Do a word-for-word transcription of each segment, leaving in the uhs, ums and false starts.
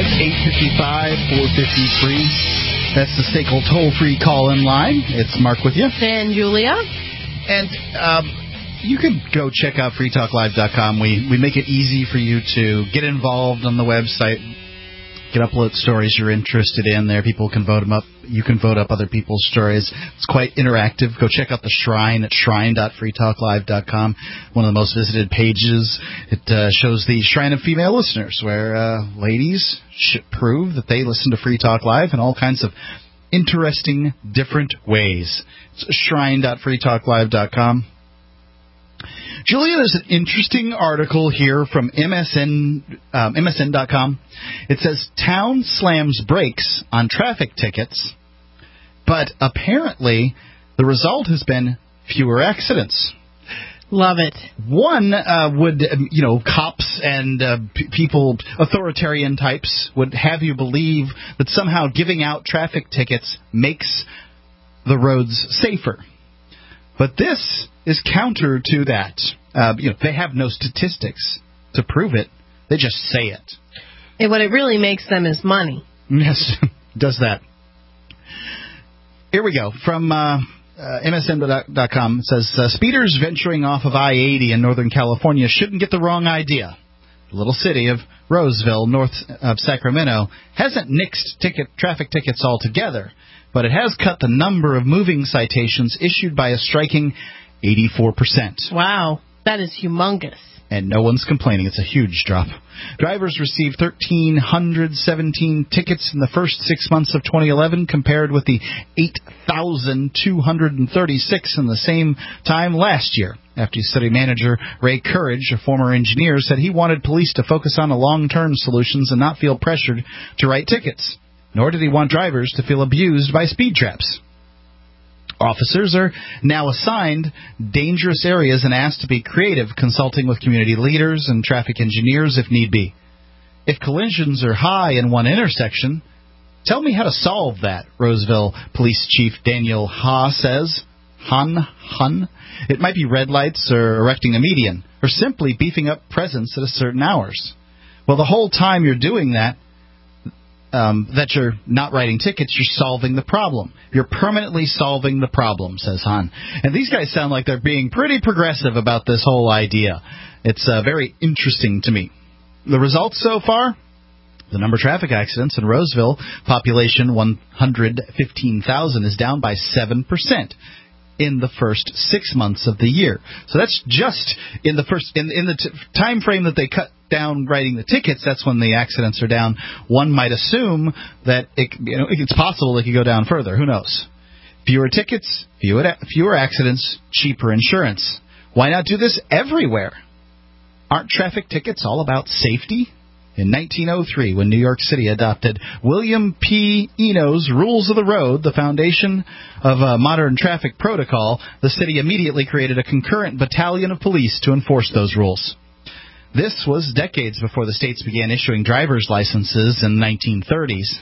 five, eight five five, four five three. That's the S A C L toll-free call-in line. It's Mark with you. And Julia. And um, you can go check out free talk live dot com. We, we make it easy for you to get involved on the website. You can upload stories you're interested in there. People can vote them up. You can vote up other people's stories. It's quite interactive. Go check out the Shrine at shrine dot free talk live dot com. One of the most visited pages. It uh, shows the Shrine of Female Listeners, where uh, ladies should prove that they listen to Free Talk Live in all kinds of interesting, different ways. It's shrine dot free talk live dot com. Julia, there's an interesting article here from M S N, um, M S N dot com. It says, town slams brakes on traffic tickets, but apparently the result has been fewer accidents. Love it. One uh, would, you know, cops and uh, p- people, authoritarian types, would have you believe that somehow giving out traffic tickets makes the roads safer. But this is counter to that. Uh, you know, they have no statistics to prove it. They just say it. And what it really makes them is money. Yes, does that. Here we go. From uh, uh, M S N dot com. It says, uh, speeders venturing off of I eighty in Northern California shouldn't get the wrong idea. The little city of Roseville, north of Sacramento, hasn't nixed ticket traffic tickets altogether, but it has cut the number of moving citations issued by a striking eighty-four percent. Wow, that is humongous. And no one's complaining. It's a huge drop. Drivers received one thousand three hundred seventeen tickets in the first six months of twenty eleven, compared with the eight thousand two hundred thirty-six in the same time last year. After study manager Ray Courage, a former engineer, said he wanted police to focus on the long-term solutions and not feel pressured to write tickets. Nor did he want drivers to feel abused by speed traps. Officers are now assigned dangerous areas and asked to be creative, consulting with community leaders and traffic engineers if need be. If collisions are high in one intersection, tell me how to solve that, Roseville Police Chief Daniel Ha says. Hun, hun. It might be red lights or erecting a median, or simply beefing up presence at a certain hours. Well, the whole time you're doing that, Um, that you're not writing tickets, you're solving the problem. You're permanently solving the problem, says Han. And these guys sound like they're being pretty progressive about this whole idea. It's uh, very interesting to me. The results so far? The number of traffic accidents in Roseville, population one hundred fifteen thousand, is down by seven percent in the first six months of the year. So that's just in the first in, in the t- time frame that they cut down writing the tickets. That's when the accidents are down. One might assume that it, you know, it's possible it could go down further. Who knows? Fewer tickets, fewer fewer accidents, cheaper insurance. Why not do this everywhere? Aren't traffic tickets all about safety? In nineteen oh three, when New York City adopted William P. Eno's Rules of the Road, the foundation of a modern traffic protocol, the city immediately created a concurrent battalion of police to enforce those rules. This was decades before the states began issuing driver's licenses in the nineteen thirties.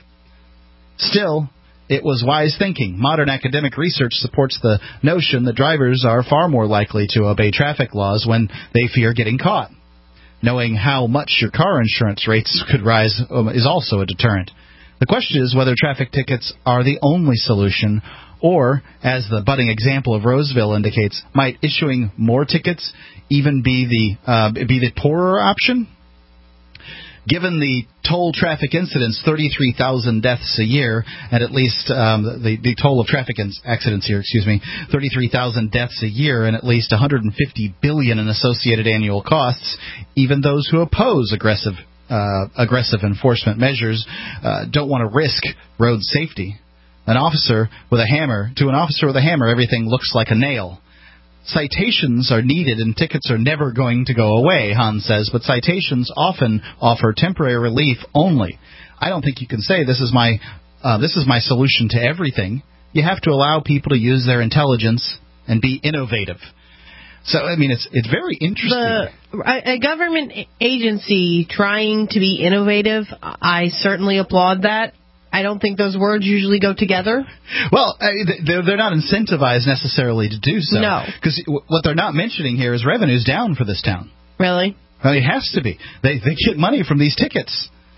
Still, it was wise thinking. Modern academic research supports the notion that drivers are far more likely to obey traffic laws when they fear getting caught. Knowing how much your car insurance rates could rise is also a deterrent. The question is whether traffic tickets are the only solution, or, as the budding example of Roseville indicates, might issuing more tickets even be the uh, be the poorer option? Given the toll traffic incidents, thirty-three thousand deaths a year, and at least um, the, the toll of traffic accidents here, excuse me, thirty-three thousand deaths a year and at least one hundred fifty billion dollars in associated annual costs, even those who oppose aggressive uh, aggressive enforcement measures uh, don't want to risk road safety. An officer with a hammer, to an officer with a hammer, everything looks like a nail. Citations are needed and tickets are never going to go away, Hans says, but citations often offer temporary relief only. I don't think you can say this is my uh, this is my solution to everything. You have to allow people to use their intelligence and be innovative. So, I mean, it's it's very interesting. The, a government agency trying to be innovative, I certainly applaud that. I don't think those words usually go together. Well, they're, they're not incentivized necessarily to do so. No. Because what they're not mentioning here is revenue's down for this town. Really? Well, it has to be. They they get money from these tickets.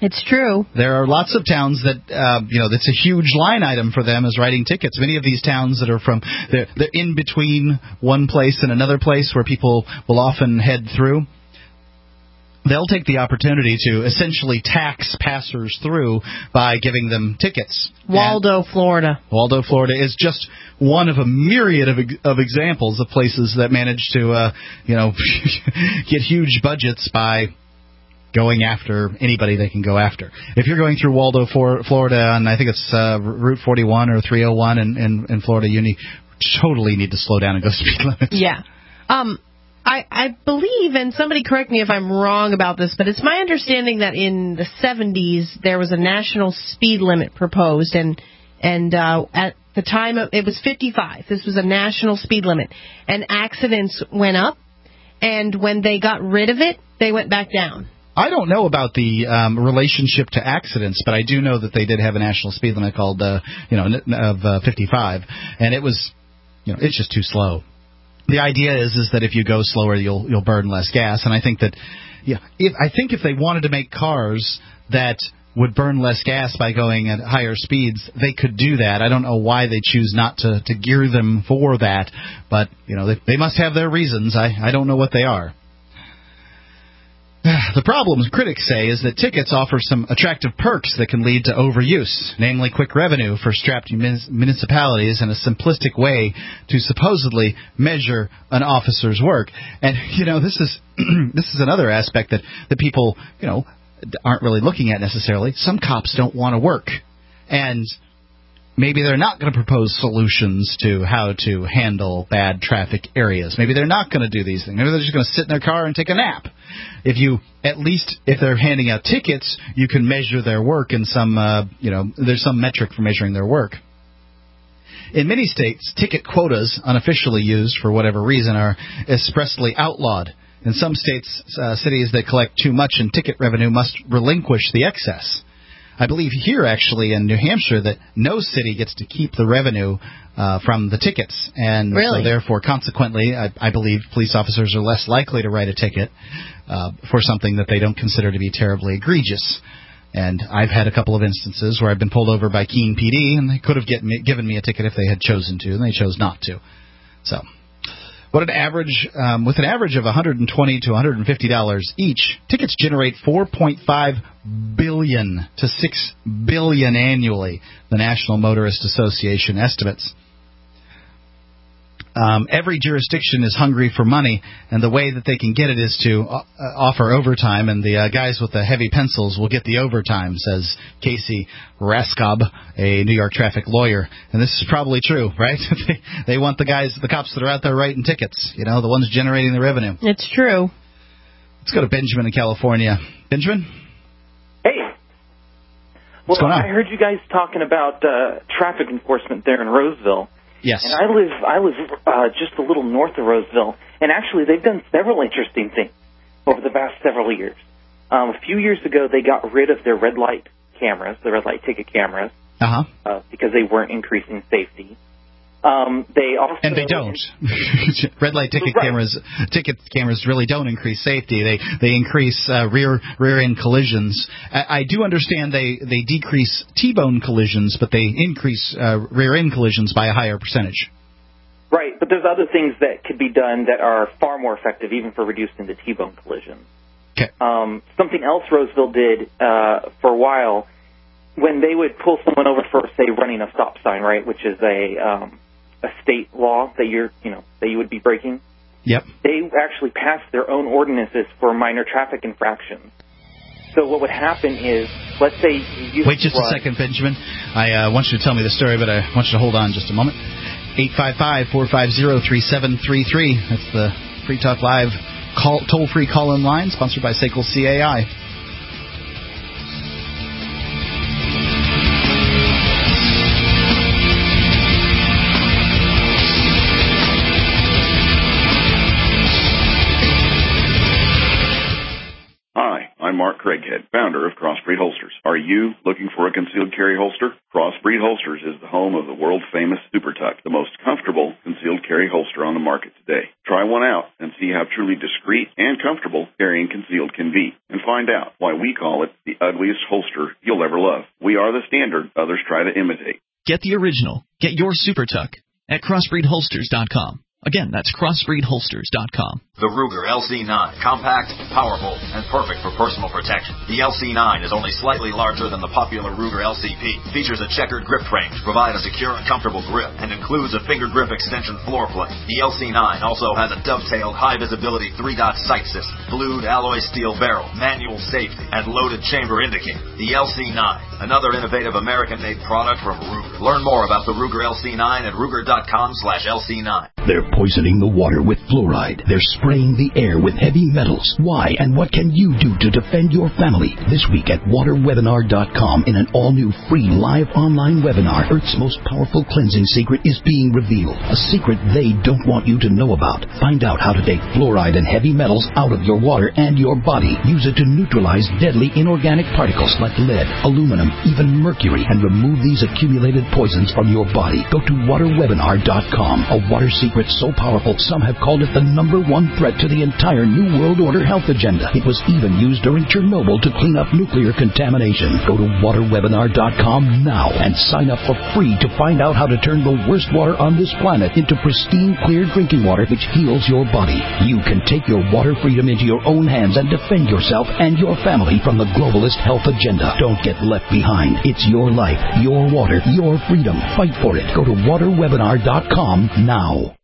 It's true. There are lots of towns that, uh, you know, that's a huge line item for them is writing tickets. Many of these towns that are from, they're, they're in between one place and another place where people will often head through. They'll take the opportunity to essentially tax passers through by giving them tickets. Waldo, and Florida. Waldo, Florida is just one of a myriad of of examples of places that manage to, uh, you know, get huge budgets by going after anybody they can go after. If you're going through Waldo, Florida, and I think it's uh, Route forty-one or three oh one in, in, in Florida, you need, totally need to slow down and go speed limit. Yeah. Um. I, I believe, and somebody correct me if I'm wrong about this, but it's my understanding that in the seventies there was a national speed limit proposed, and and uh, at the time of, it was fifty-five. This was a national speed limit, and accidents went up, and when they got rid of it, they went back down. I don't know about the um, relationship to accidents, but I do know that they did have a national speed limit called, uh, you know, of uh, fifty-five, and it was, you know, it's just too slow. The idea is is that if you go slower, you'll you'll burn less gas, and I think that, yeah, if I think if they wanted to make cars that would burn less gas by going at higher speeds, they could do that. I don't know why they choose not to, to gear them for that, but you know they, they must have their reasons. I, I don't know what they are. The problem, critics say, is that tickets offer some attractive perks that can lead to overuse, namely quick revenue for strapped municipalities and a simplistic way to supposedly measure an officer's work. And, you know, this is this is another aspect that, that people, you know, aren't really looking at necessarily. Some cops don't want to work. And maybe they're not going to propose solutions to how to handle bad traffic areas. Maybe they're not going to do these things. Maybe they're just going to sit in their car and take a nap. If you, at least if they're handing out tickets, you can measure their work in some, uh, you know, there's some metric for measuring their work. In many states, ticket quotas, unofficially used for whatever reason, are expressly outlawed. In some states, uh, cities that collect too much in ticket revenue must relinquish the excess. I believe here, actually, in New Hampshire, that no city gets to keep the revenue uh, from the tickets. And really? So, therefore, consequently, I, I believe police officers are less likely to write a ticket uh, for something that they don't consider to be terribly egregious. And I've had a couple of instances where I've been pulled over by Keene P D, and they could have get me, given me a ticket if they had chosen to, and they chose not to. So, what an average, um, with an average of one hundred twenty to one hundred fifty dollars each, tickets generate four point five billion dollars to six billion dollars annually, the National Motorist Association estimates. Um, every jurisdiction is hungry for money, and the way that they can get it is to uh, offer overtime, and the uh, guys with the heavy pencils will get the overtime, says Casey Raskob, a New York traffic lawyer. And this is probably true, right? they, they want the guys, the cops that are out there writing tickets, you know, the ones generating the revenue. It's true. Let's go to Benjamin in California. Benjamin? Hey. What's well, going on? I heard you guys talking about uh, traffic enforcement there in Roseville. Yes. And I live I live uh, just a little north of Roseville, and actually they've done several interesting things over the past several years. Um, a few years ago, they got rid of their red light cameras, the red light ticket cameras, uh-huh. uh, because they weren't increasing safety. Um, they also and they don't. Red light ticket right. cameras, ticket cameras really don't increase safety. They they increase uh, rear rear end collisions. I, I do understand they, they decrease T-bone collisions, but they increase uh, rear end collisions by a higher percentage. Right, but there's other things that could be done that are far more effective, even for reducing the T-bone collisions. Okay. Um, something else Roseville did uh, for a while, when they would pull someone over for, say, running a stop sign, right, which is a um, a state law that you're, you know, that you would be breaking. Yep. They actually passed their own ordinances for minor traffic infractions. So what would happen is, let's say you wait just run, a second, Benjamin. I uh, want you to tell me the story, but I want you to hold on just a moment. eight five five, four five zero, three seven three three. That's the Free Talk Live call, toll-free call-in line, sponsored by S A C L C A I. I'm Mark Craighead, founder of Crossbreed Holsters. Are you looking for a concealed carry holster? Crossbreed Holsters is the home of the world-famous Super Tuck, the most comfortable concealed concealed carry holster on the market today. Try one out and see how truly discreet and comfortable carrying concealed can be, and find out why we call it the ugliest holster you'll ever love. We are the standard others try to imitate. Get the original. Get your Super Tuck at crossbreed holsters dot com. Again, that's crossbreed holsters dot com. The Ruger L C nine. Compact, powerful, and perfect for personal protection. The L C nine is only slightly larger than the popular Ruger L C P. Features a checkered grip frame to provide a secure and comfortable grip, and includes a finger grip extension floor plate. The L C nine also has a dovetailed high-visibility three-dot sight system, blued alloy steel barrel, manual safety, and loaded chamber indicator. The L C nine, another innovative American-made product from Ruger. Learn more about the Ruger L C nine at ruger dot com slash L C nine. They're poisoning the water with fluoride. They're spraying the air with heavy metals. Why and what can you do to defend your family? This week at water webinar dot com, in an all-new free live online webinar, Earth's most powerful cleansing secret is being revealed. A secret they don't want you to know about. Find out how to take fluoride and heavy metals out of your water and your body. Use it to neutralize deadly inorganic particles like lead, aluminum, even mercury, and remove these accumulated poisons from your body. Go to water webinar dot com. A water secret so powerful, some have called it the number one threat to the entire New World Order health agenda. It was even used during Chernobyl to clean up nuclear contamination. Go to water webinar dot com now and sign up for free to find out how to turn the worst water on this planet into pristine, clear drinking water which heals your body. You can take your water freedom into your own hands and defend yourself and your family from the globalist health agenda. Don't get left behind. It's your life, your water, your freedom. Fight for it. Go to water webinar dot com now.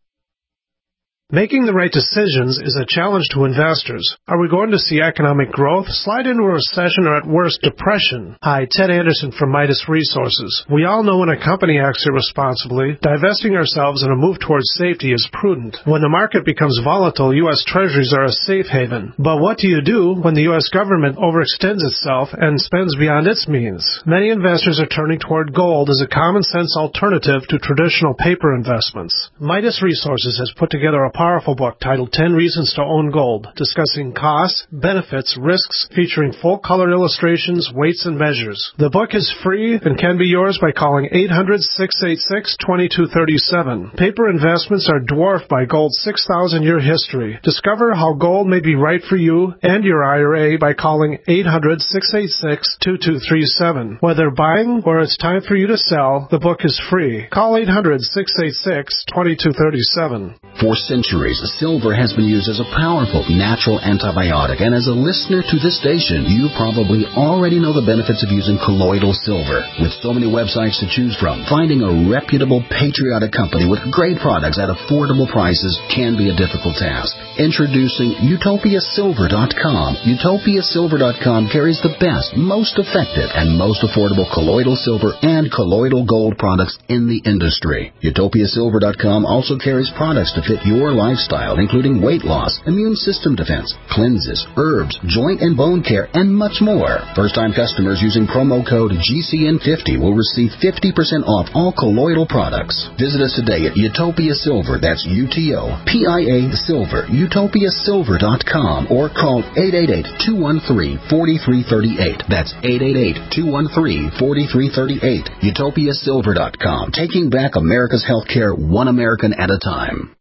Making the right decisions is a challenge to investors. Are we going to see economic growth, slide into a recession, or at worst, depression? Hi, Ted Anderson from Midas Resources. We all know when a company acts irresponsibly, divesting ourselves in a move towards safety is prudent. When the market becomes volatile, U S Treasuries are a safe haven. But what do you do when the U S government overextends itself and spends beyond its means? Many investors are turning toward gold as a common-sense alternative to traditional paper investments. Midas Resources has put together a powerful book titled ten Reasons to Own Gold, discussing costs, benefits, risks, featuring full-color illustrations, weights, and measures. The book is free and can be yours by calling eight hundred, six eight six, two two three seven. Paper investments are dwarfed by gold's six thousand year history. Discover how gold may be right for you and your I R A by calling eight hundred, six eight six, two two three seven. Whether buying or it's time for you to sell, the book is free. Call eight hundred, six eight six, two two three seven. For centuries, silver has been used as a powerful natural antibiotic, and as a listener to this station, you probably already know the benefits of using colloidal silver. With so many websites to choose from, finding a reputable, patriotic company with great products at affordable prices can be a difficult task. Introducing Utopia Silver dot com. Utopia Silver dot com carries the best, most effective, and most affordable colloidal silver and colloidal gold products in the industry. Utopia Silver dot com also carries products to fit your lifestyle, including weight loss, immune system defense, cleanses, herbs, joint and bone care, and much more. First-time customers using promo code G C N fifty will receive fifty percent off all colloidal products. Visit us today at Utopia Silver, that's U T O P I A Silver, Utopia Silver dot com, or call eight eight eight, two one three, four three three eight. That's eight eight eight, two one three, four three three eight. Utopia Silver dot com, taking back America's healthcare one American at a time.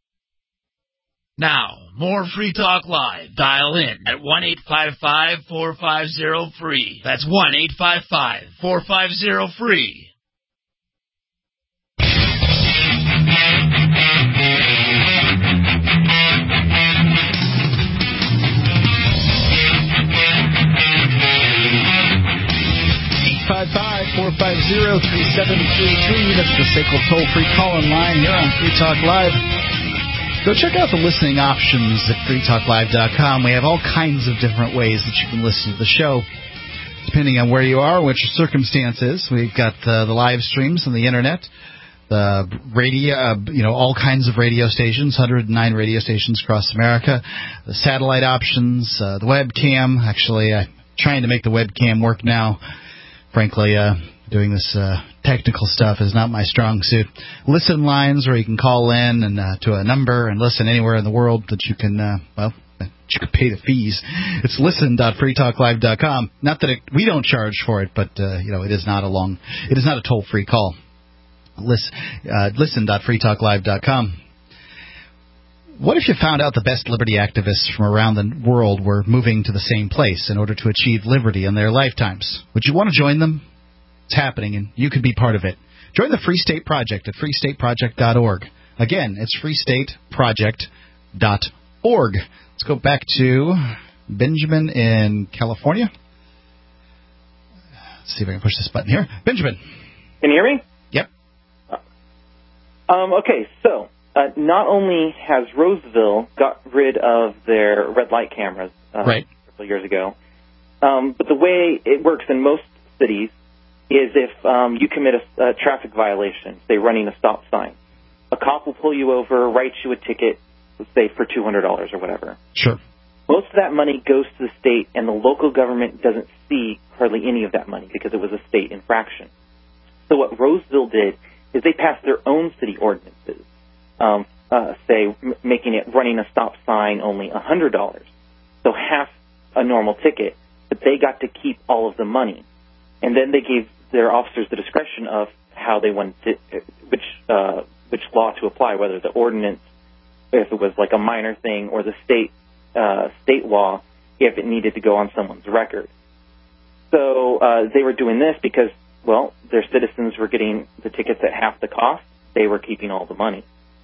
Now, more Free Talk Live. Dial in at one eight five five, four five zero, free. That's one eight five five, four five zero, free. eight five five, four five zero, three seven three three. That's the S A C L toll-free call-in line here on Free Talk Live. Go check out the listening options at free talk live dot com. We have all kinds of different ways that you can listen to the show, depending on where you are, what your circumstance is. We've got uh, the live streams on the Internet, the radio, uh, you know, all kinds of radio stations, one hundred nine radio stations across America, the satellite options, uh, the webcam. Actually, I'm trying to make the webcam work now. Frankly, uh, doing this uh, technical stuff is not my strong suit. Listen lines where you can call in and uh, to a number and listen anywhere in the world that you can, uh, well, that you can pay the fees. It's listen dot free talk live dot com. Not that it, we don't charge for it, but uh, you know, it is not a long, it is not a toll-free call. Listen, uh, listen dot free talk live dot com. What if you found out the best liberty activists from around the world were moving to the same place in order to achieve liberty in their lifetimes? Would you want to join them? It's happening, and you could be part of it. Join the Free State Project at free state project dot org. Again, it's free state project dot org. Let's go back to Benjamin in California. Let's see if I can push this button here. Benjamin. Can you hear me? Yep. Um, okay, so uh, not only has Roseville got rid of their red light cameras uh, right. a couple years ago, um, but the way it works in most cities is if um, you commit a, a traffic violation, say running a stop sign, a cop will pull you over, write you a ticket, let's say for two hundred dollars or whatever. Sure. Most of that money goes to the state, and the local government doesn't see hardly any of that money because it was a state infraction. So what Roseville did is they passed their own city ordinances, um, uh, say m- making it running a stop sign only one hundred dollars, so half a normal ticket, but they got to keep all of the money. And then they gave their officers the discretion of how they wanted to, which uh, which law to apply, whether the ordinance, if it was like a minor thing, or the state uh, state law, if it needed to go on someone's record. So uh, they were doing this because, well, their citizens were getting the tickets at half the cost. They were keeping all the money.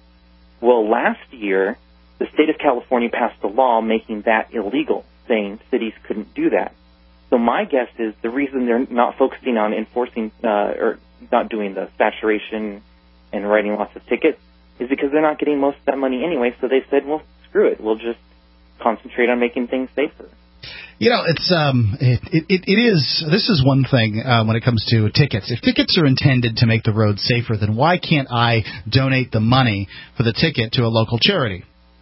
Well, last year, the state of California passed a law making that illegal, saying cities couldn't do that. So my guess is the reason they're not focusing on enforcing uh, or not doing the saturation and writing lots of tickets is because they're not getting most of that money anyway. So they said, well, screw it. We'll just concentrate on making things safer. You know, it's um, it, it it is. This is one thing uh, when it comes to tickets. If tickets are intended to make the road safer, then why can't I donate the money for the ticket to a local charity?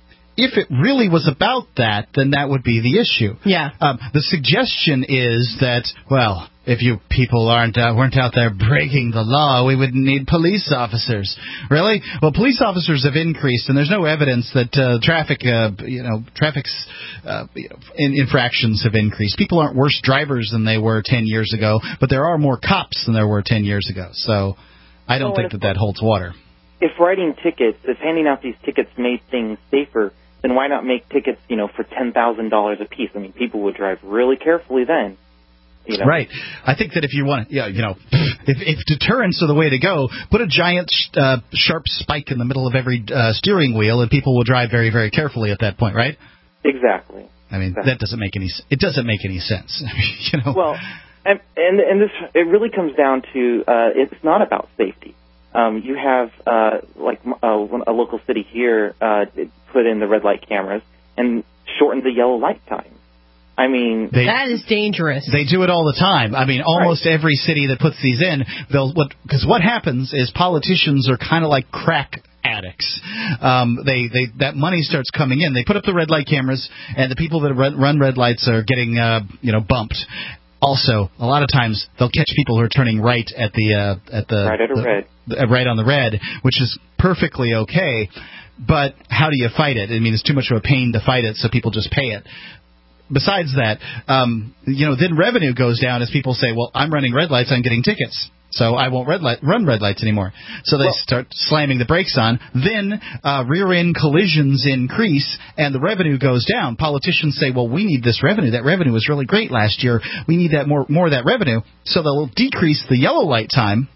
If it really was about that, then that would be the issue. Yeah. Um, the suggestion is that, well, if you people aren't uh, weren't out there breaking the law, we wouldn't need police officers. Really? Well, police officers have increased, and there's no evidence that uh, traffic, uh, you know, traffic's uh, in, infractions have increased. People aren't worse drivers than they were ten years ago, but there are more cops than there were ten years ago. So I don't oh, think that that holds water. If writing tickets, if handing out these tickets made things safer, then why not make tickets, you know, for ten thousand dollars a piece? I mean, people would drive really carefully then. You know? Right. I think that if you want to, yeah, you know, if, if deterrents are the way to go, put a giant uh, sharp spike in the middle of every uh, steering wheel, and people will drive very, very carefully at that point, right? Exactly. I mean, exactly. that doesn't make any. It doesn't make any sense. you know. Well, and and, and this it really comes down to uh, it's not about safety. Um, you have uh, like uh, a local city here uh, put in the red light cameras and shortened the yellow light time. I mean, they, that is dangerous. They do it all the time. I mean, almost right. every city that puts these in, they'll what because what happens is politicians are kind of like crack addicts. Um, they they that money starts coming in. They put up the red light cameras, and the people that run red lights are getting uh, you know bumped. Also, a lot of times they'll catch people who are turning right at the uh, at the right at a the, red, the, right on the red, which is perfectly okay. But how do you fight it? I mean, it's too much of a pain to fight it, so people just pay it. Besides that, um, you know, then revenue goes down as people say, well, I'm running red lights, I'm getting tickets, so I won't red light, run red lights anymore. So they well, start slamming the brakes on. Then uh, rear-end collisions increase, and the revenue goes down. Politicians say, well, we need this revenue. That revenue was really great last year. We need that more, more of that revenue. So they'll decrease the yellow light time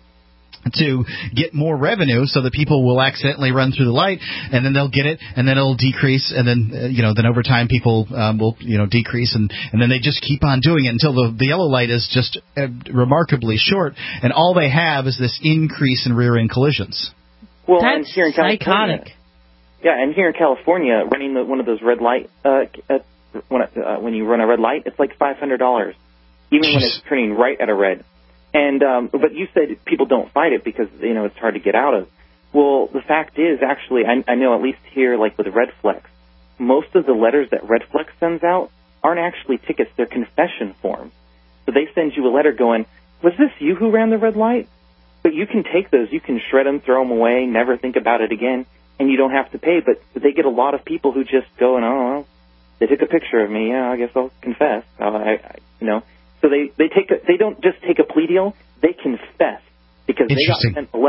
to get more revenue, so that people will accidentally run through the light, and then they'll get it, and then it'll decrease, and then uh, you know, then over time people um, will you know decrease, and, and then they just keep on doing it until the, the yellow light is just uh, remarkably short, and all they have is this increase in rear-end collisions. Well, That's and here in psychotic. California, yeah, and here in California, running the, one of those red light uh, uh, when uh, when you run a red light, it's like five hundred dollars, even when it's turning right at a red. And um, but you said people don't fight it because, you know, it's hard to get out of. Well, the fact is, actually, I, I know at least here, like with Redflex, most of the letters that Redflex sends out aren't actually tickets; they're confession forms. So they send you a letter going, "Was this you who ran the red light?" But you can take those, you can shred them, throw them away, never think about it again, and you don't have to pay. But they get a lot of people who just go and, oh, well, they took a picture of me. Yeah, I guess I'll confess. Uh, I, I, you know. So they, they take a, they don't just take a plea deal, they confess because they got sent a letter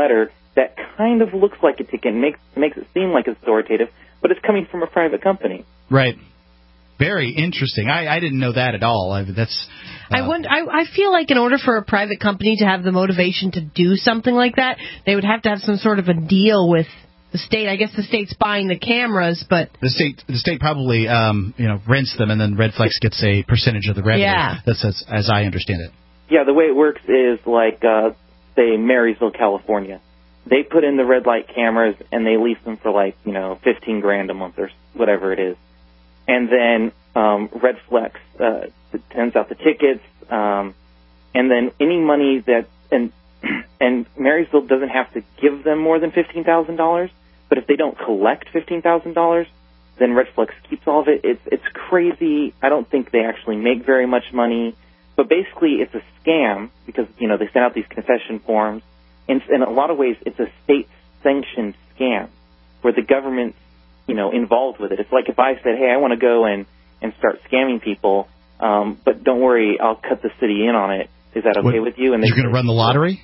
that kind of looks like a ticket and makes makes it seem like it's authoritative, but it's coming from a private company. Right. Very interesting. I, I didn't know that at all. I, that's. Uh, I wonder. I, I feel like in order for a private company to have the motivation to do something like that, they would have to have some sort of a deal with the state. I guess the state's buying the cameras, but the state the state probably um, you know rents them, and then Redflex gets a percentage of the revenue. Yeah. That's as, as I understand it. Yeah, the way it works is like uh, say Marysville, California. They put in the red light cameras and they lease them for like you know fifteen grand a month or whatever it is. And then um, Redflex uh, sends out the tickets, um, and then any money that and and Marysville doesn't have to give them more than fifteen thousand dollars. But if they don't collect fifteen thousand dollars, then Redflex keeps all of it. It's it's crazy. I don't think they actually make very much money. But basically, it's a scam because you know they send out these concession forms, and in a lot of ways, it's a state-sanctioned scam where the government you know, involved with it. It's like if I said, hey, I want to go and, and start scamming people, um, but don't worry, I'll cut the city in on it. Is that okay what, with you? And you're going to run the lottery?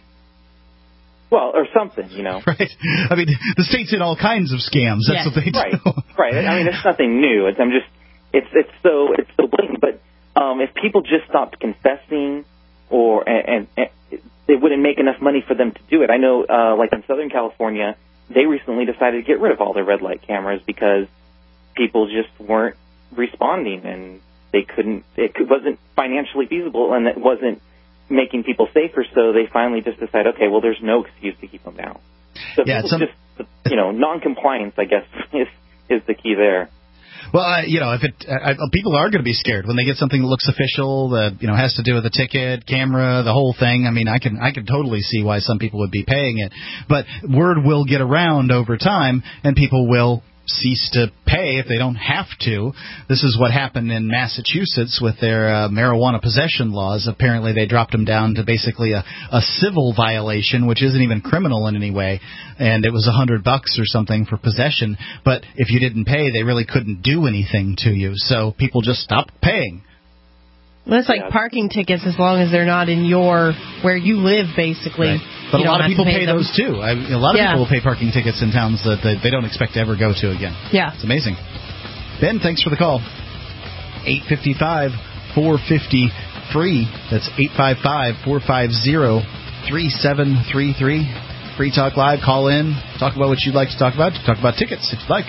Well, or something, you know. Right. I mean, the state's in all kinds of scams. That's yes. what they do. Right. Right. I mean, it's nothing new. It's, I'm just, it's it's so it's so blatant. But um, if people just stopped confessing, or and, and, and it wouldn't make enough money for them to do it. I know, uh, like in Southern California, they recently decided to get rid of all their red light cameras because people just weren't responding and they couldn't, it wasn't financially feasible and it wasn't making people safer, so they finally just decided, okay, well, there's no excuse to keep them down. So yeah, people some... just, you know, non-compliance, I guess, is, is the key there. Well, uh, you know, if it uh, people are going to be scared when they get something that looks official, that you know has to do with the ticket, camera, the whole thing. I mean, I can I can totally see why some people would be paying it, but word will get around over time, and people will cease to pay if they don't have to. This is what happened in Massachusetts with their uh, marijuana possession laws. Apparently, they dropped them down to basically a, a civil violation, which isn't even criminal in any way, and it was a hundred bucks or something for possession. But if you didn't pay, they really couldn't do anything to you. So people just stopped paying. Well, it's like yeah. parking tickets as long as they're not in your where you live, basically. Right. But you a lot of people pay, pay them. those too. I, a lot of yeah. people will pay parking tickets in towns that they, they don't expect to ever go to again. Yeah. It's amazing. Ben, thanks for the call. eight five five, four five zero, free. That's eight five five, four five zero, three seven three three. Free Talk Live. Call in. Talk about what you'd like to talk about. Talk about tickets if you'd like.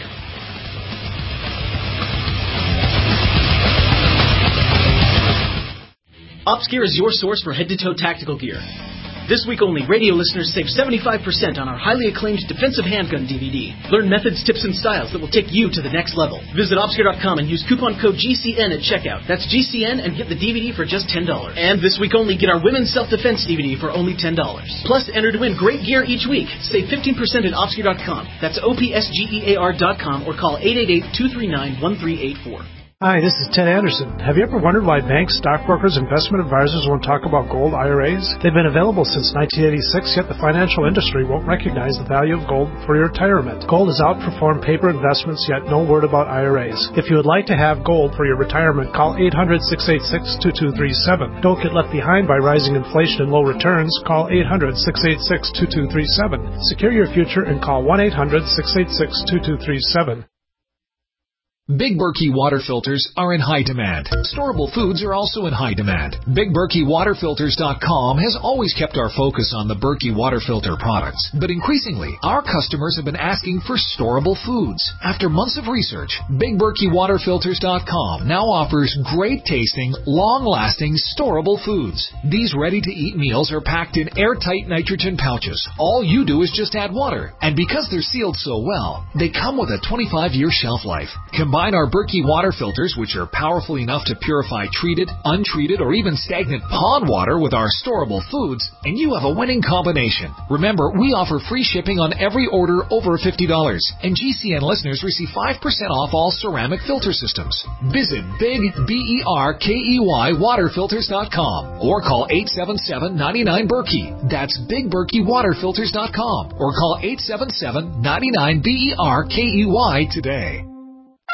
OpsGear is your source for head-to-toe tactical gear. This week only, radio listeners save seventy-five percent on our highly acclaimed defensive handgun D V D. Learn methods, tips, and styles that will take you to the next level. Visit OpsGear dot com and use coupon code G C N at checkout. That's G C N and get the D V D for just ten dollars. And this week only, get our Women's Self-Defense D V D for only ten dollars. Plus, enter to win great gear each week. Save fifteen percent at OpsGear dot com. That's O P S G E A R dot com or call eight eight eight, two three nine, one three eight four. Hi, this is Ted Anderson. Have you ever wondered why banks, stockbrokers, investment advisors won't talk about gold I R As? They've been available since nineteen eighty-six, yet the financial industry won't recognize the value of gold for your retirement. Gold has outperformed paper investments, yet no word about I R As. If you would like to have gold for your retirement, call eight hundred, six eight six, two two three seven. Don't get left behind by rising inflation and low returns. Call eight hundred, six eight six, two two three seven. Secure your future and call one eight hundred, six eight six, two two three seven. Big Berkey water filters are in high demand. Storable foods are also in high demand. Big Berkey Water Filters dot com has always kept our focus on the Berkey water filter products. But increasingly, our customers have been asking for storable foods. After months of research, Big Berkey Water Filters dot com now offers great tasting, long-lasting, storable foods. These ready-to-eat meals are packed in airtight nitrogen pouches. All you do is just add water. And because they're sealed so well, they come with a twenty-five year shelf life. Combine Combine our Berkey water filters, which are powerful enough to purify treated, untreated, or even stagnant pond water with our storable foods, and you have a winning combination. Remember, we offer free shipping on every order over fifty dollars, and G C N listeners receive five percent off all ceramic filter systems. Visit Big B E R K E Y Water Filters dot com or call eight seven seven, nine nine, Berkey. That's Big Berkey Water Filters dot com or call eight seven seven, nine nine, B E R K E Y today.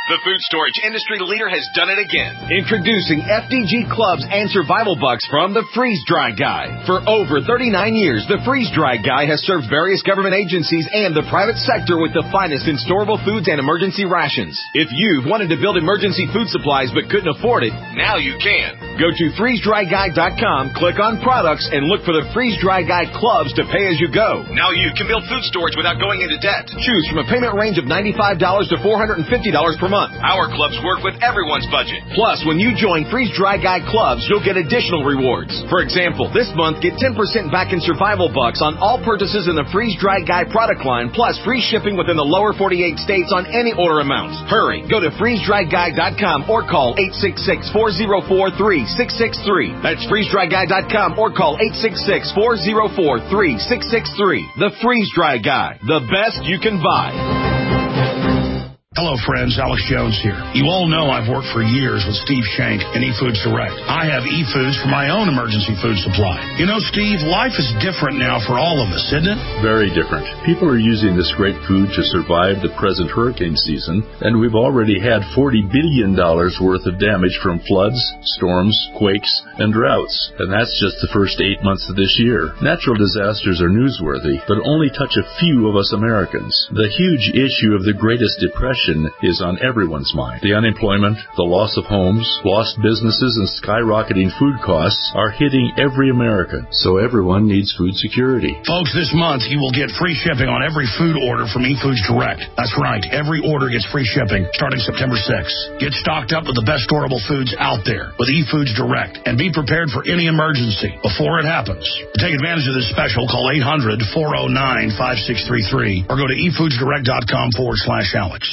The food storage industry leader has done it again. Introducing F D G Clubs and Survival Bucks from the Freeze Dry Guy. For over thirty-nine years, the Freeze Dry Guy has served various government agencies and the private sector with the finest in storable foods and emergency rations. If you've wanted to build emergency food supplies but couldn't afford it, now you can. Go to freeze dry guy dot com, click on products, and look for the Freeze Dry Guy Clubs to pay as you go. Now you can build food storage without going into debt. Choose from a payment range of ninety-five dollars to four hundred fifty dollars per month. Our clubs work with everyone's budget. Plus, when you join Freeze Dry Guy Clubs, you'll get additional rewards. For example, this month, get ten percent back in Survival Bucks on all purchases in the Freeze Dry Guy product line, plus free shipping within the lower forty-eight states on any order amount. Hurry, go to freeze dry guy dot com or call eight six six, four zero four, three six six three. That's freeze dry guy dot com or call eight six six, four zero four, three six six three. The Freeze Dry Guy, the best you can buy. Hello, friends. Alex Jones here. You all know I've worked for years with Steve Shank and eFoods Direct. I have eFoods for my own emergency food supply. You know, Steve, life is different now for all of us, isn't it? Very different. People are using this great food to survive the present hurricane season, and we've already had forty billion dollars worth of damage from floods, storms, quakes, and droughts. And that's just the first eight months of this year. Natural disasters are newsworthy, but only touch a few of us Americans. The huge issue of the Greatest Depression is on everyone's mind. The unemployment, the loss of homes, lost businesses, and skyrocketing food costs are hitting every American, so everyone needs food security. Folks, this month you will get free shipping on every food order from eFoods Direct. That's right, every order gets free shipping starting September sixth. Get stocked up with the best storable foods out there with eFoods Direct, and be prepared for any emergency before it happens. To take advantage of this special, call eight hundred, four oh nine, five six three three or go to e foods direct dot com forward slash Alex.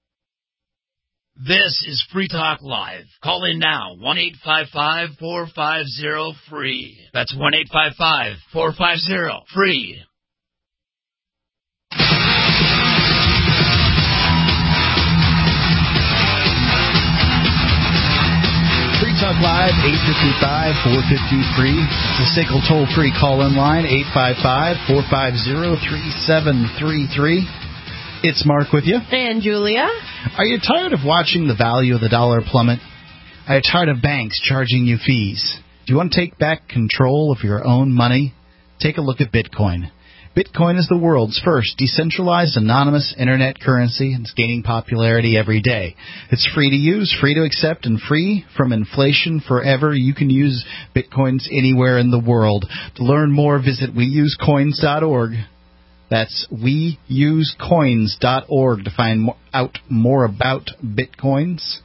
This is Free Talk Live. Call in now, one eight five five, four five zero, free. That's one eight five five, four five zero, free. Free Talk Live, eight five five, four five zero, free. The S A C L toll-free call-in line, eight five five, four five zero, three seven three three. It's Mark with you. And Julia. Are you tired of watching the value of the dollar plummet? Are you tired of banks charging you fees? Do you want to take back control of your own money? Take a look at Bitcoin. Bitcoin is the world's first decentralized, anonymous internet currency, and it's gaining popularity every day. It's free to use, free to accept, and free from inflation forever. You can use Bitcoins anywhere in the world. To learn more, visit we use coins dot org. That's we use coins dot org to find out more about Bitcoins.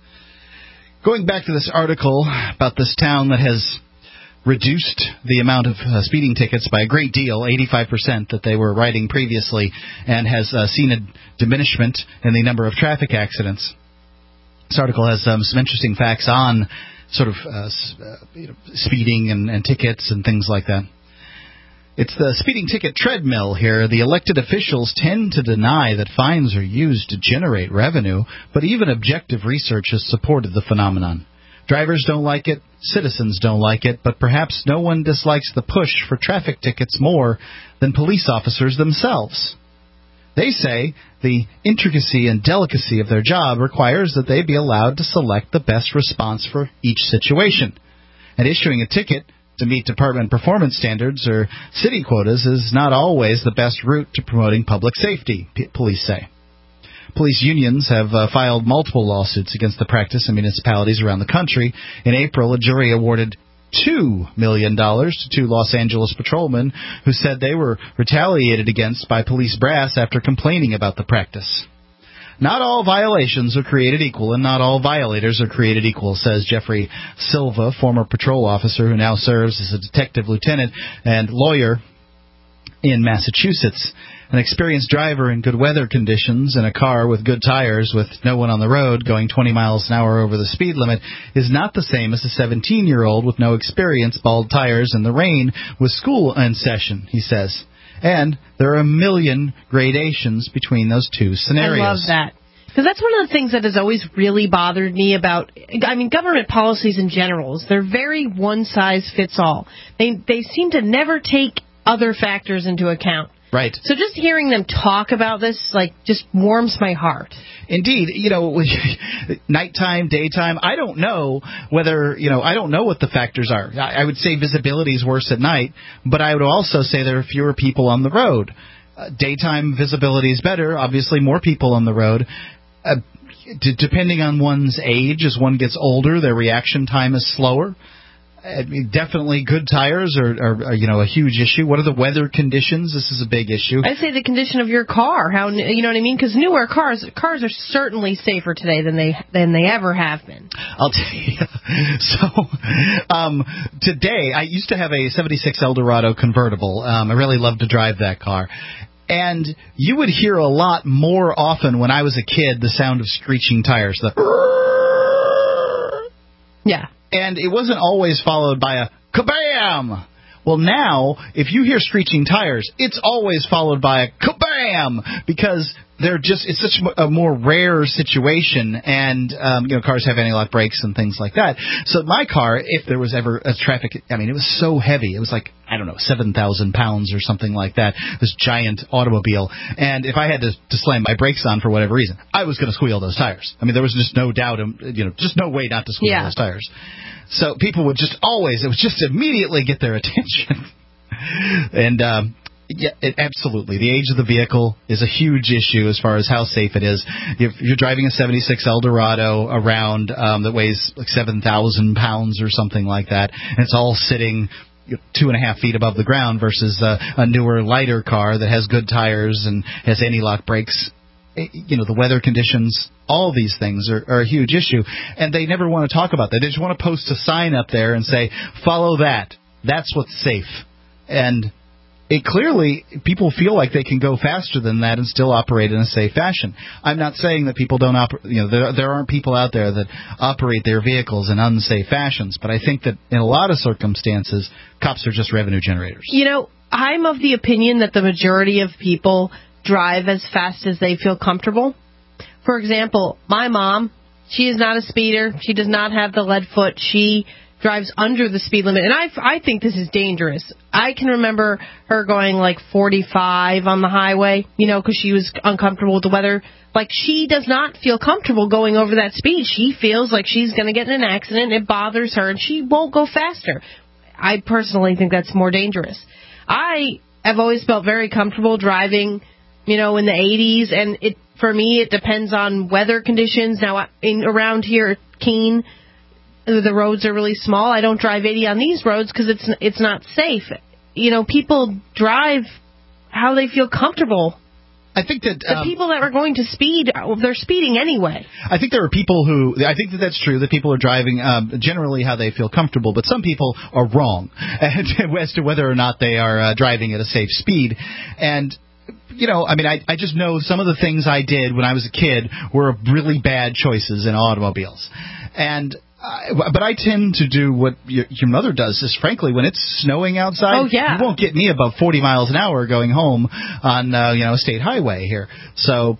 Going back to this article about this town that has reduced the amount of uh, speeding tickets by a great deal, eighty-five percent that they were writing previously, and has uh, seen a diminishment in the number of traffic accidents. This article has um, some interesting facts on sort of uh, you know, speeding and, and tickets and things like that. It's the speeding ticket treadmill here. The elected officials tend to deny that fines are used to generate revenue, but even objective research has supported the phenomenon. Drivers don't like it, citizens don't like it, but perhaps no one dislikes the push for traffic tickets more than police officers themselves. They say the intricacy and delicacy of their job requires that they be allowed to select the best response for each situation. And issuing a ticket to meet department performance standards or city quotas is not always the best route to promoting public safety, p- police say. Police unions have uh, filed multiple lawsuits against the practice in municipalities around the country. In April, a jury awarded two million dollars to two Los Angeles patrolmen who said they were retaliated against by police brass after complaining about the practice. Not all violations are created equal, and not all violators are created equal, says Jeffrey Silva, former patrol officer who now serves as a detective lieutenant and lawyer in Massachusetts. An experienced driver in good weather conditions in a car with good tires with no one on the road going twenty miles an hour over the speed limit is not the same as a seventeen-year-old with no experience, bald tires, in the rain with school in session, he says. And there are a million gradations between those two scenarios. I love that. Because that's one of the things that has always really bothered me about, I mean, government policies in general. They're very one-size-fits-all. They, they seem to never take other factors into account. Right. So just hearing them talk about this, like, just warms my heart. Indeed. You know, nighttime, daytime, I don't know whether, you know, I don't know what the factors are. I would say visibility is worse at night, but I would also say there are fewer people on the road. Uh, daytime visibility is better, obviously more people on the road. Uh, d- depending on one's age, as one gets older, their reaction time is slower. I mean, definitely good tires are, are, are, you know, a huge issue. What are the weather conditions? This is a big issue. I'd say the condition of your car. How, you know what I mean? Because newer cars, cars are certainly safer today than they than they ever have been. I'll tell you. So, um, today I used to have a seventy-six Eldorado convertible. Um, I really loved to drive that car. And you would hear a lot more often when I was a kid the sound of screeching tires. The yeah. And it wasn't always followed by a kabam. Well, now, if you hear screeching tires, it's always followed by a kabam, because they're just, it's such a more rare situation, and, um, you know, cars have anti-lock brakes and things like that. So my car, if there was ever a traffic, I mean, it was so heavy. It was like, I don't know, seven thousand pounds or something like that, this giant automobile. And if I had to, to slam my brakes on for whatever reason, I was going to squeal those tires. I mean, there was just no doubt, you know, just no way not to squeal yeah. those tires. So people would just always, it would just immediately get their attention. and, um, yeah, it, absolutely. The age of the vehicle is a huge issue as far as how safe it is. If you're driving a seventy-six Eldorado around um, that weighs like seven thousand pounds or something like that, and it's all sitting two and a half feet above the ground versus uh, a newer, lighter car that has good tires and has anti-lock brakes, you know, the weather conditions, all these things are, are a huge issue. And they never want to talk about that. They just want to post a sign up there and say, follow that. That's what's safe. And it clearly, people feel like they can go faster than that and still operate in a safe fashion. I'm not saying that people don't operate, you know, there, there aren't people out there that operate their vehicles in unsafe fashions, but I think that in a lot of circumstances, cops are just revenue generators. You know, I'm of the opinion that the majority of people drive as fast as they feel comfortable. For example, my mom, she is not a speeder. She does not have the lead foot. She drives under the speed limit, and I, I think this is dangerous. I can remember her going like forty-five on the highway, you know, because she was uncomfortable with the weather. Like, she does not feel comfortable going over that speed. She feels like she's going to get in an accident. It bothers her, and she won't go faster. I personally think that's more dangerous. I have always felt very comfortable driving, you know, in the eighties, and it for me, it depends on weather conditions. Now, in around here at Keene, the roads are really small. I don't drive eighty on these roads because it's it's not safe. You know, people drive how they feel comfortable. I think that the um, people that are going to speed, they're speeding anyway. I think there are people who, I think that that's true, that people are driving um, generally how they feel comfortable, but some people are wrong as to whether or not they are uh, driving at a safe speed. And you know, I mean, I, I just know some of the things I did when I was a kid were really bad choices in automobiles. And Uh, but I tend to do what your, your mother does, is frankly, when it's snowing outside, oh, yeah. you won't get me above forty miles an hour going home on, uh, you know, a state highway here. So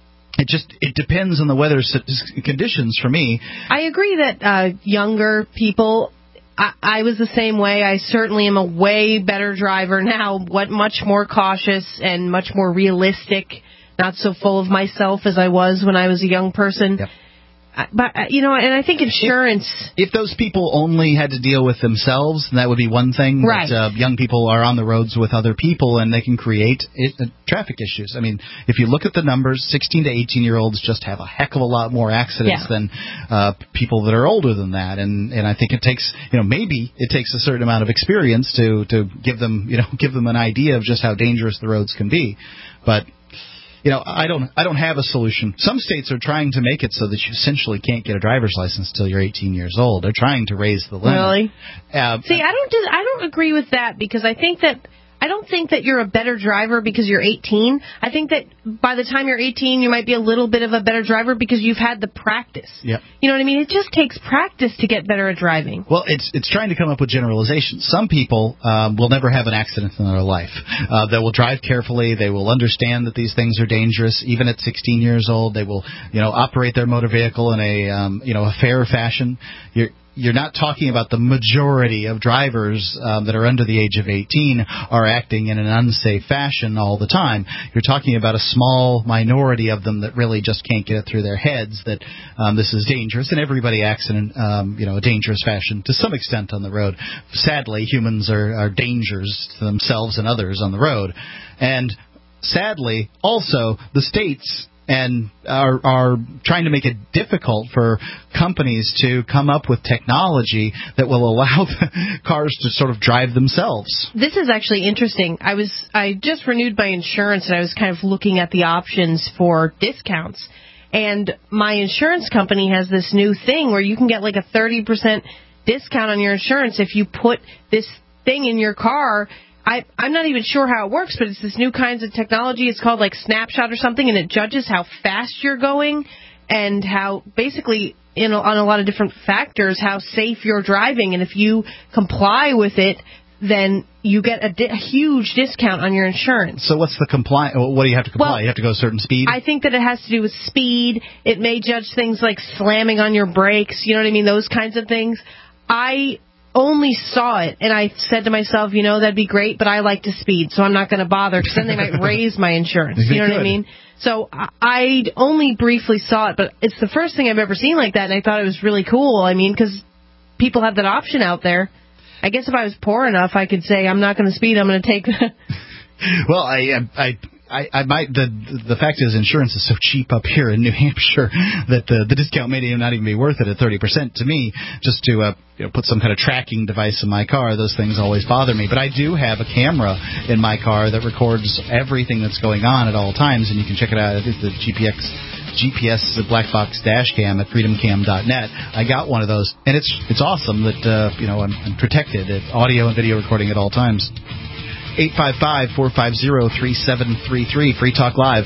it just, it depends on the weather conditions for me. I agree that uh, younger people, I, I was the same way. I certainly am a way better driver now, what much more cautious and much more realistic, not so full of myself as I was when I was a young person. Yep. But, you know, and I think insurance... If, if those people only had to deal with themselves, then that would be one thing. Right. But uh, young people are on the roads with other people, and they can create it, uh, traffic issues. I mean, if you look at the numbers, sixteen to eighteen-year-olds just have a heck of a lot more accidents yeah. than uh, people that are older than that. And, and I think it takes, you know, maybe it takes a certain amount of experience to, to give them, you know, give them an idea of just how dangerous the roads can be. But... You know, I don't I don't have a solution. Some states are trying to make it so that you essentially can't get a driver's license until you're eighteen years old. They're trying to raise the limit. Really? Uh, See, I don't I don't agree with that, because I think that I don't think that you're a better driver because you're eighteen. I think that by the time you're eighteen, you might be a little bit of a better driver because you've had the practice. Yep. You know what I mean? It just takes practice to get better at driving. Well, it's it's trying to come up with generalizations. Some people um, will never have an accident in their life. Uh, they will drive carefully. They will understand that these things are dangerous. Even at sixteen years old, they will, you know, operate their motor vehicle in a um, you know a fair fashion. You're you're not talking about the majority of drivers um, that are under the age of eighteen are acting in an unsafe fashion all the time. You're talking about a small minority of them that really just can't get it through their heads that um, this is dangerous, and everybody acts in um, you know a dangerous fashion to some extent on the road. Sadly, humans are, are dangers to themselves and others on the road, and sadly, also the states and are, are trying to make it difficult for companies to come up with technology that will allow the cars to sort of drive themselves. This is actually interesting. I was I just renewed my insurance, and I was kind of looking at the options for discounts. And my insurance company has this new thing where you can get like a thirty percent discount on your insurance if you put this thing in your car. I, I'm not even sure how it works, but it's this new kinds of technology. It's called like Snapshot or something, and it judges how fast you're going and how basically in a, on a lot of different factors how safe you're driving. And if you comply with it, then you get a, di- a huge discount on your insurance. So what's the comply? What do you have to comply? Well, you have to go a certain speed? I think that it has to do with speed. It may judge things like slamming on your brakes, you know what I mean, those kinds of things. I only saw it, and I said to myself, you know, that'd be great, but I like to speed, so I'm not going to bother, because then they might raise my insurance. You know what I mean? So I only briefly saw it, but it's the first thing I've ever seen like that, and I thought it was really cool. I mean, because people have that option out there. I guess if I was poor enough, I could say, I'm not going to speed, I'm going to take... Well, I... I I, I might. The the fact is, insurance is so cheap up here in New Hampshire that the, the discount may not even be worth it at thirty percent to me. Just to uh, you know, put some kind of tracking device in my car, those things always bother me. But I do have a camera in my car that records everything that's going on at all times, and you can check it out. It's the G P X. G P S Black Box Dash Cam at freedom cam dot net. I got one of those, and it's it's awesome that uh, you know I'm, I'm protected at audio and video recording at all times. eight five five, four five zero, three seven three three, Free Talk Live.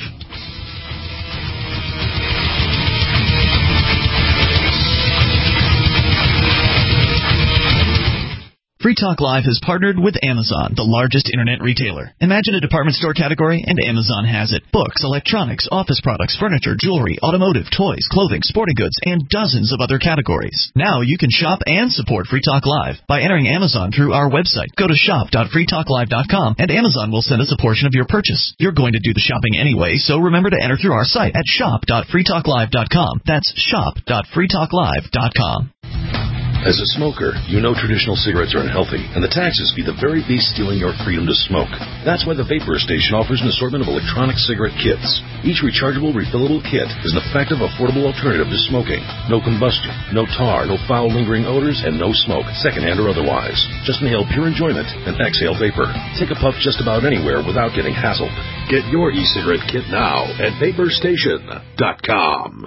Free Talk Live has partnered with Amazon, the largest internet retailer. Imagine a department store category, and Amazon has it. Books, electronics, office products, furniture, jewelry, automotive, toys, clothing, sporting goods, and dozens of other categories. Now you can shop and support Free Talk Live by entering Amazon through our website. Go to shop dot free talk live dot com, and Amazon will send us a portion of your purchase. You're going to do the shopping anyway, so remember to enter through our site at shop dot free talk live dot com. That's shop dot free talk live dot com. As a smoker, you know traditional cigarettes are unhealthy, and the taxes be the very beast stealing your freedom to smoke. That's why the Vapor Station offers an assortment of electronic cigarette kits. Each rechargeable, refillable kit is an effective, affordable alternative to smoking. No combustion, no tar, no foul lingering odors, and no smoke, secondhand or otherwise. Just inhale pure enjoyment and exhale vapor. Take a puff just about anywhere without getting hassled. Get your e-cigarette kit now at vapor station dot com.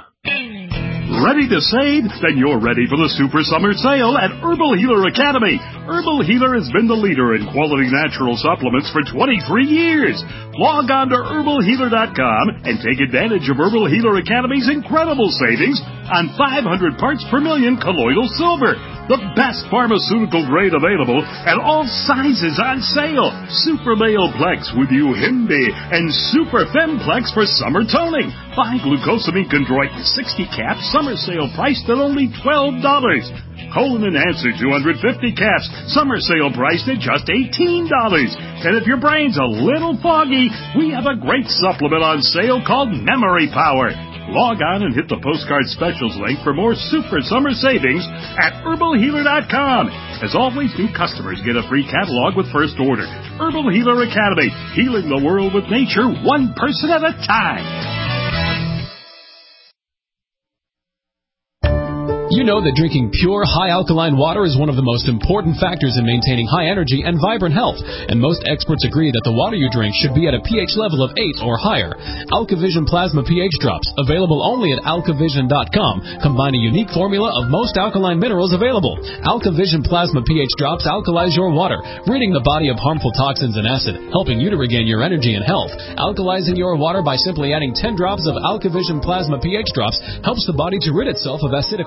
Ready to save? Then you're ready for the Super Summer Sale at Herbal Healer Academy. Herbal Healer has been the leader in quality natural supplements for twenty-three years. Log on to herbal healer dot com and take advantage of Herbal Healer Academy's incredible savings on five hundred parts per million colloidal silver, the best pharmaceutical grade available, and all sizes on sale. Super Male Plex with Uhimbi and Super Femplex for summer toning. Buy glucosamine chondroit sixty caps, summer sale priced at only twelve dollars. Colon Enhancer two hundred fifty caps, summer sale priced at just eighteen dollars. And if your brain's a little foggy, we have a great supplement on sale called Memory Power. Log on and hit the postcard specials link for more super summer savings at herbal healer dot com. As always, new customers get a free catalog with first order. Herbal Healer Academy, healing the world with nature one person at a time. You know that drinking pure, high-alkaline water is one of the most important factors in maintaining high energy and vibrant health, and most experts agree that the water you drink should be at a pH level of eight or higher. AlkaVision Plasma pH Drops, available only at alkavision dot com, combine a unique formula of most alkaline minerals available. AlkaVision Plasma pH Drops alkalize your water, ridding the body of harmful toxins and acid, helping you to regain your energy and health. Alkalizing your water by simply adding ten drops of AlkaVision Plasma pH Drops helps the body to rid itself of acidic waste.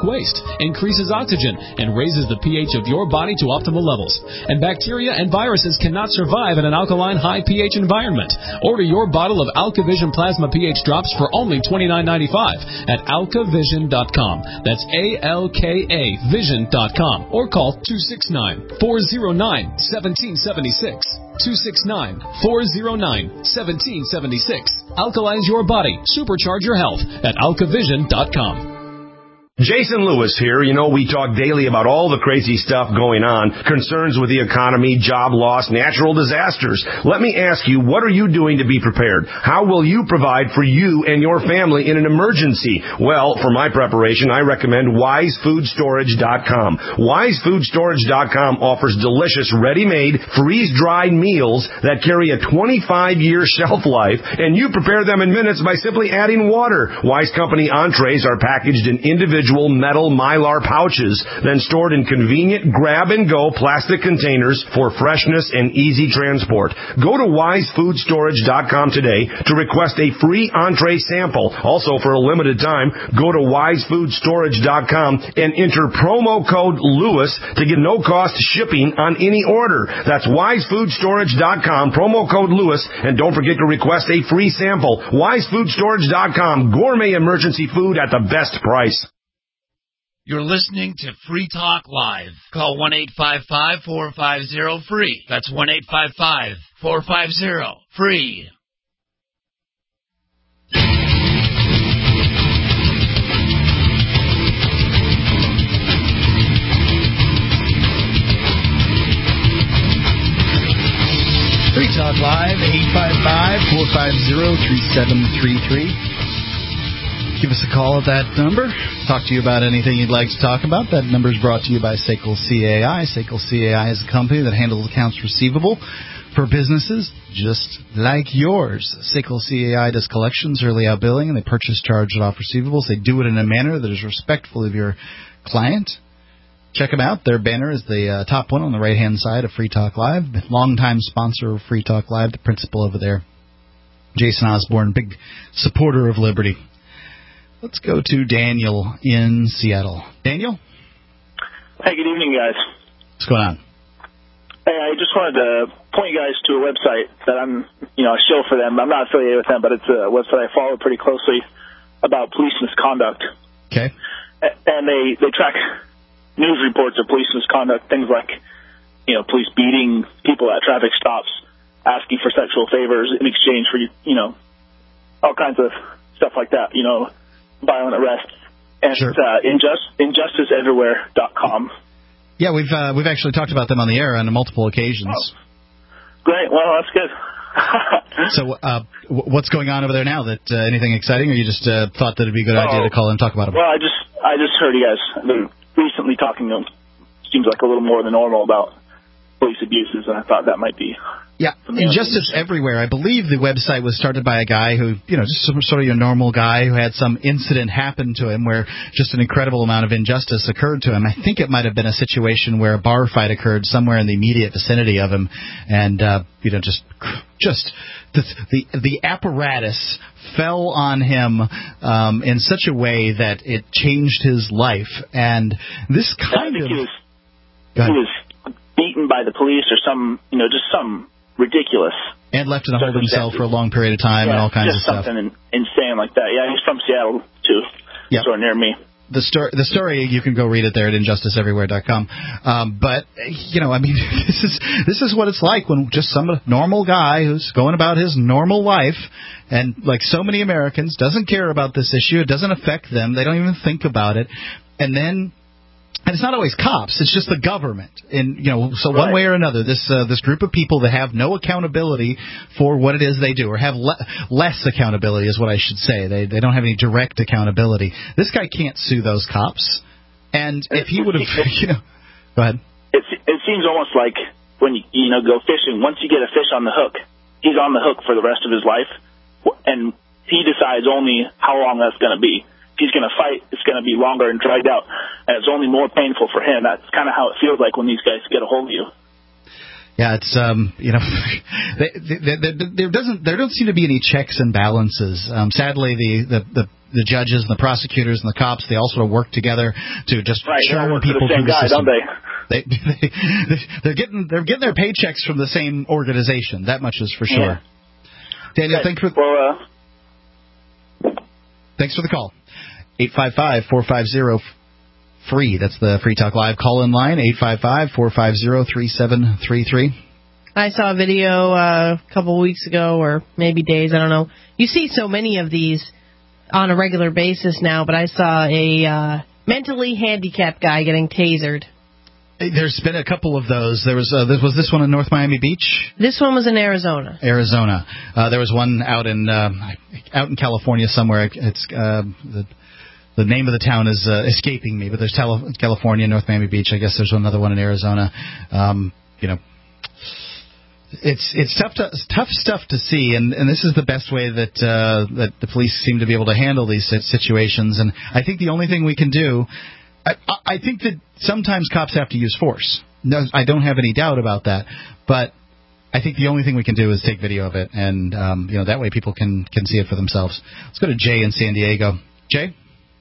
increases oxygen, and raises the pH of your body to optimal levels. And bacteria and viruses cannot survive in an alkaline high pH environment. Order your bottle of AlkaVision Plasma pH drops for only twenty-nine ninety-five at alka vision dot com. That's A L K A vision dot com. Or call two six nine, four zero nine, one seven seven six. two six nine, four zero nine, one seven seven six. Alkalize your body. Supercharge your health at alka vision dot com. Jason Lewis here. You know, we talk daily about all the crazy stuff going on, concerns with the economy, job loss, natural disasters. Let me ask you, what are you doing to be prepared? How will you provide for you and your family in an emergency? Well, for my preparation, I recommend wise food storage dot com. wise food storage dot com offers delicious, ready-made, freeze-dried meals that carry a twenty-five year shelf life, and you prepare them in minutes by simply adding water. Wise Company entrees are packaged in individual metal Mylar pouches, then stored in convenient grab-and-go plastic containers for freshness and easy transport. Go to wise food storage dot com today to request a free entree sample. Also, for a limited time, go to wise food storage dot com and enter promo code Lewis to get no-cost shipping on any order. That's wise food storage dot com, promo code Lewis, and don't forget to request a free sample. wise food storage dot com, gourmet emergency food at the best price. You're listening to Free Talk Live. Call one eight five five, four five zero, free. That's one eight five five, four five zero, free. Free Talk Live, eight five five, four five zero, three seven three three. Give us a call at that number. Talk to you about anything you'd like to talk about. That number is brought to you by S A C L C A I. S A C L C A I is a company that handles accounts receivable for businesses just like yours. S A C L C A I does collections, early out billing, and they purchase, charge, and off receivables. They do it in a manner that is respectful of your client. Check them out. Their banner is the uh, top one on the right-hand side of Free Talk Live. Longtime sponsor of Free Talk Live, the principal over there, Jason Osborne, big supporter of liberty. Let's go to Daniel in Seattle. Daniel? Hey, good evening, guys. What's going on? Hey, I just wanted to point you guys to a website that I'm, you know, a show for them. I'm not affiliated with them, but it's a website I follow pretty closely about police misconduct. Okay. And they, they track news reports of police misconduct, things like, you know, police beating people at traffic stops, asking for sexual favors in exchange for, you know, all kinds of stuff like that, you know, violent arrests, and sure. uh, injust, injustice everywhere dot com. Yeah, we've uh, we've actually talked about them on the air on multiple occasions. Oh. Great, well, that's good. So, uh, what's going on over there now? That uh, anything exciting, or you just uh, thought that it'd be a good oh, idea to call and talk about them? Well, I just I just heard you guys have been recently talking. You know, seems like a little more than normal about police abuses, and I thought that might be. Yeah, Injustice Everywhere. I believe the website was started by a guy who, you know, just some, sort of your normal guy who had some incident happen to him where just an incredible amount of injustice occurred to him. I think it might have been a situation where a bar fight occurred somewhere in the immediate vicinity of him, and uh, you know, just just the the, the apparatus fell on him um, in such a way that it changed his life. And this kind I think of he was, he was beaten by the police or some, you know, just some ridiculous. And left in a holding cell for a long period of time, yeah, and all kinds of stuff. Just something insane like that. Yeah, he's from Seattle, too. Yep. Sort of near me. The story, the story, you can go read it there at injustice everywhere dot com. Um, but, you know, I mean, this is this is what it's like when just some normal guy who's going about his normal life and, like so many Americans, doesn't care about this issue. It doesn't affect them. They don't even think about it. And then... And it's not always cops. It's just the government. And, you know, so one way or another, this uh, this group of people that have no accountability for what it is they do, or have le- less accountability is what I should say. They they don't have any direct accountability. This guy can't sue those cops. And if he would have, you know, go ahead. It, it seems almost like when you, you know, go fishing, once you get a fish on the hook, he's on the hook for the rest of his life. And he decides only how long that's going to be. He's going to fight, it's going to be longer and dragged out, and it's only more painful for him. That's kind of how it feels like when these guys get a hold of you. Yeah, it's um, you know, they, they, they, there doesn't there don't seem to be any checks and balances. Um, sadly, the, the, the, the judges and the prosecutors and the cops, they all sort of work together to just right, churn people the through the guy, system. Don't they? They, they they're getting they're getting their paychecks from the same organization. That much is for sure. Yeah. Daniel, thanks for well, uh, thanks for the call. eight five five, four five zero free. That's the Free Talk Live call-in line, eight five five, four five zero, three seven three three. I saw a video uh, a couple of weeks ago, or maybe days, I don't know. You see so many of these on a regular basis now, but I saw a uh, mentally handicapped guy getting tasered. There's been a couple of those. There was uh, was this one in North Miami Beach? This one was in Arizona. Arizona. Uh, there was one out in uh, out in California somewhere. It's uh, the the name of the town is uh, escaping me, but there's Tel- California, North Miami Beach. I guess there's another one in Arizona. Um, you know, it's it's tough to, tough stuff to see, and, and this is the best way that uh, that the police seem to be able to handle these situations. And I think the only thing we can do. I, I think that sometimes cops have to use force. No, I don't have any doubt about that. But I think the only thing we can do is take video of it, and um, you know that way people can, can see it for themselves. Let's go to Jay in San Diego. Jay?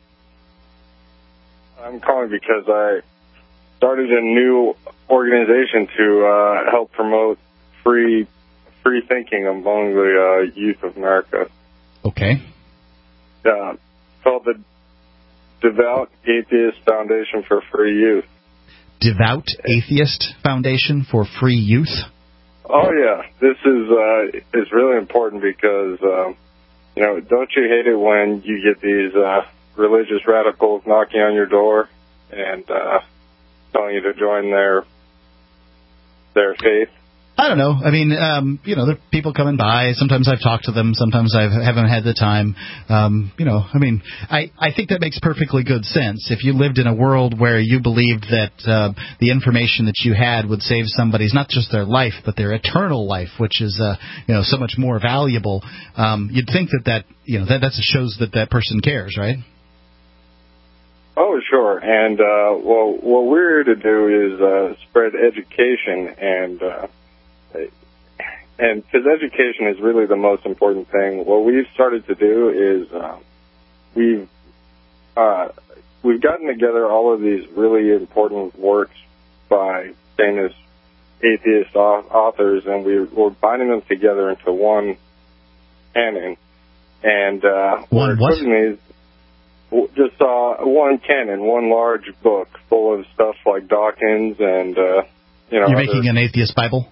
I'm calling because I started a new organization to uh, help promote free free thinking among the uh, youth of America. Okay. Uh, it's called the Devout Atheist Foundation for Free Youth. Devout Atheist Foundation for Free Youth? Oh, yeah. This is uh, is really important because, um, you know, don't you hate it when you get these uh, religious radicals knocking on your door and uh, telling you to join their their faith? I don't know. I mean, um, you know, there are people coming by. Sometimes I've talked to them. Sometimes I haven't had the time. Um, you know, I mean, I, I think that makes perfectly good sense. If you lived in a world where you believed that uh, the information that you had would save somebody's, not just their life, but their eternal life, which is, uh, you know, so much more valuable, um, you'd think that that, you know, that that shows that that person cares, right? Oh, sure. And, uh, well, what we're here to do is uh, spread education and, uh, And because education is really the most important thing, what we've started to do is um, we've uh, we've gotten together all of these really important works by famous atheist authors, and we, we're binding them together into one canon. And uh, one what? These, just uh, one canon, one large book full of stuff like Dawkins and uh, you know. You're other, making an atheist Bible?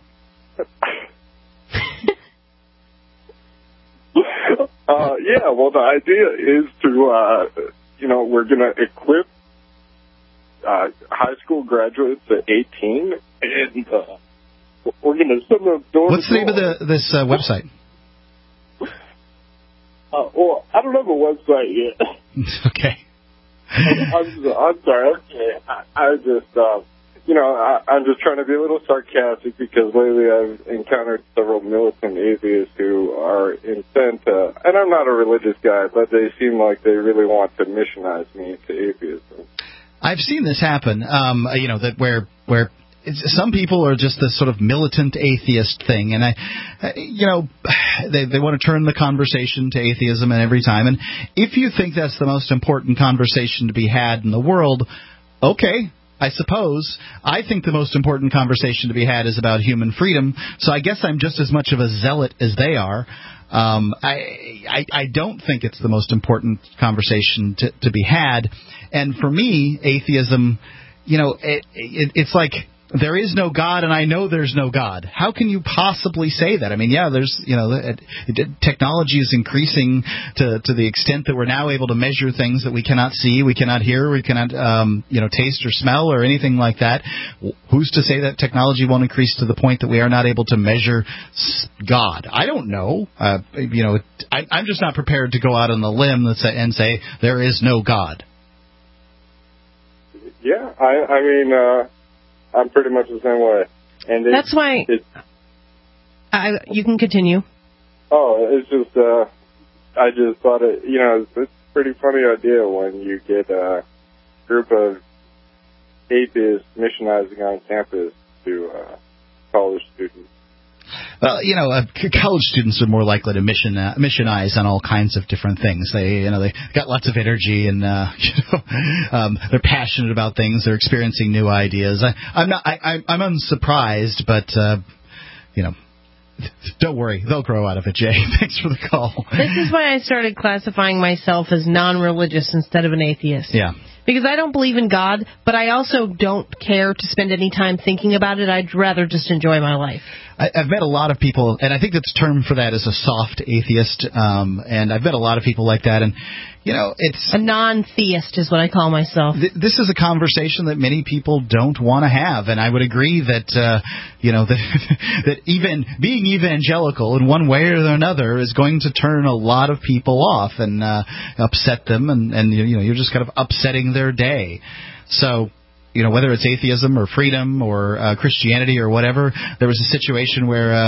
Uh, yeah, well, the idea is to, uh, you know, we're going to equip uh, high school graduates at eighteen, and uh, we're going to send them door What's the name of the, this uh, website? Uh, well, I don't have a website yet. Okay. I'm, I'm sorry. Okay. I, I just, uh, you know, I, I'm just trying to be a little sarcastic because lately I've encountered several militant atheists who are intent to, and I'm not a religious guy, but they seem like they really want to missionize me into atheism. I've seen this happen, um, you know, that where where it's, some people are just this sort of militant atheist thing, and I, you know, they they want to turn the conversation to atheism and every time. And if you think that's the most important conversation to be had in the world, okay. I suppose. I think the most important conversation to be had is about human freedom, so I guess I'm just as much of a zealot as they are. Um, I, I I don't think it's the most important conversation to, to be had. And for me, atheism, you know, it, it, it's like there is no God, and I know there's no God. How can you possibly say that? I mean, yeah, there's, you know, it, it, technology is increasing to to the extent that we're now able to measure things that we cannot see, we cannot hear, we cannot, um, you know, taste or smell or anything like that. Who's to say that technology won't increase to the point that we are not able to measure God? I don't know. Uh, you know, I, I'm just not prepared to go out on the limb and say there is no God. Yeah, I, I mean. Uh I'm pretty much the same way. And it, That's why... It, I, you can continue. Oh, it's just, uh, I just thought it, you know, it's, it's a pretty funny idea when you get a group of atheists missionizing on campus to uh, college students? Well, you know, uh, college students are more likely to mission uh, missionize on all kinds of different things. They, you know, they got lots of energy and uh, you know, um, they're passionate about things. They're experiencing new ideas. I, I'm not. I, I, I'm unsurprised, but uh, you know. Don't worry, they'll grow out of it, Jay. Thanks for the call. This is why I started classifying myself as non-religious instead of an atheist. Yeah. Because I don't believe in God, but I also don't care to spend any time thinking about it. I'd rather just enjoy my life. I, I've met a lot of people, and I think the term for that is a soft atheist, um, and I've met a lot of people like that, and, you know, it's... A non-theist is what I call myself. Th- this is a conversation that many people don't want to have, and I would agree that, uh, you know, that, that even being evangelical in one way or another is going to turn a lot of people off and uh, upset them, and, and, you know, you're just kind of upsetting their day. So... You know, whether it's atheism or freedom or uh, Christianity or whatever, there was a situation where, uh,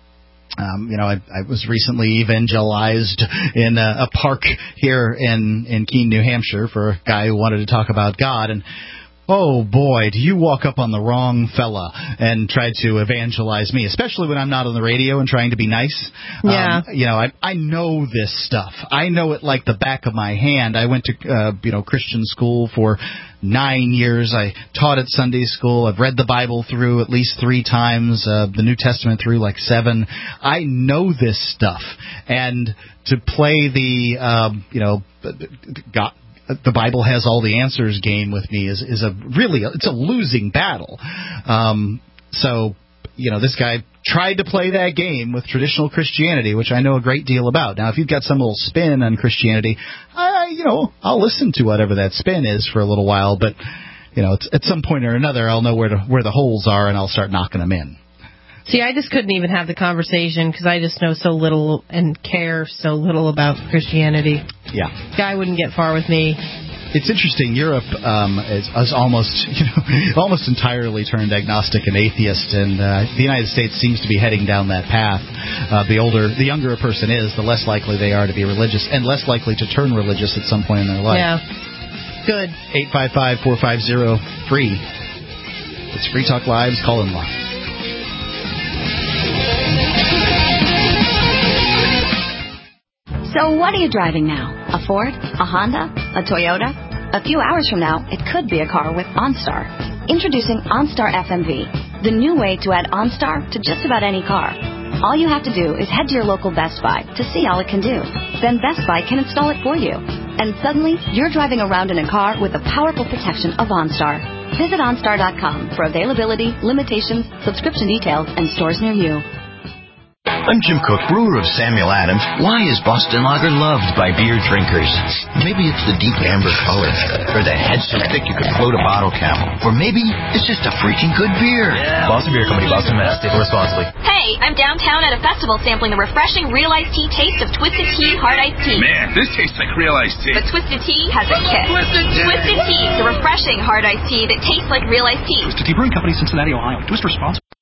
um, you know, I, I was recently evangelized in a, a park here in, in Keene, New Hampshire for a guy who wanted to talk about God. And, oh, boy, do you walk up on the wrong fella and try to evangelize me, especially when I'm not on the radio and trying to be nice. Yeah. Um, you know, I, I know this stuff. I know it like the back of my hand. I went to, uh, you know, Christian school for nine years. I taught at Sunday school. I've read the Bible through at least three times, uh, the New Testament through like seven. I know this stuff. And to play the, um, you know, God, the Bible has all the answers game with me is, is a really, it's a losing battle. Um, so, you know, this guy tried to play that game with traditional Christianity, which I know a great deal about. Now, if you've got some little spin on Christianity, I, you know, I'll listen to whatever that spin is for a little while. But, you know, it's, at some point or another, I'll know where to, where the holes are, and I'll start knocking them in. See, I just couldn't even have the conversation because I just know so little and care so little about Christianity. Yeah. Guy wouldn't get far with me. It's interesting. Europe um, is, is almost, you know, almost entirely turned agnostic and atheist, and uh, the United States seems to be heading down that path. Uh, the older, the younger a person is, the less likely they are to be religious, and less likely to turn religious at some point in their life. Yeah. Good. eight five five, four five zero, free. It's Free Talk Live's call-in line. So what are you driving now? A Ford? A Honda? A Toyota? A few hours from now, it could be a car with OnStar. Introducing OnStar F M V, the new way to add OnStar to just about any car. All you have to do is head to your local Best Buy to see all it can do. Then Best Buy can install it for you. And suddenly, you're driving around in a car with the powerful protection of OnStar. Visit OnStar dot com for availability, limitations, subscription details, and stores near you. I'm Jim Cook, brewer of Samuel Adams. Why is Boston Lager loved by beer drinkers? Maybe it's the deep amber color, or the head so thick you could float a bottle cap, or maybe it's just a freaking good beer. Yeah. Boston Beer Company, Boston, Mass. Drink responsibly. Hey, I'm downtown at a festival sampling the refreshing real iced tea taste of Twisted Tea Hard Iced Tea. Man, this tastes like real iced tea. But Twisted Tea has a kick. Twisted Tea! Twisted Tea, the refreshing hard iced tea that tastes like real iced tea. Twisted Tea Brewing Company, Cincinnati, Ohio. Twist responsible.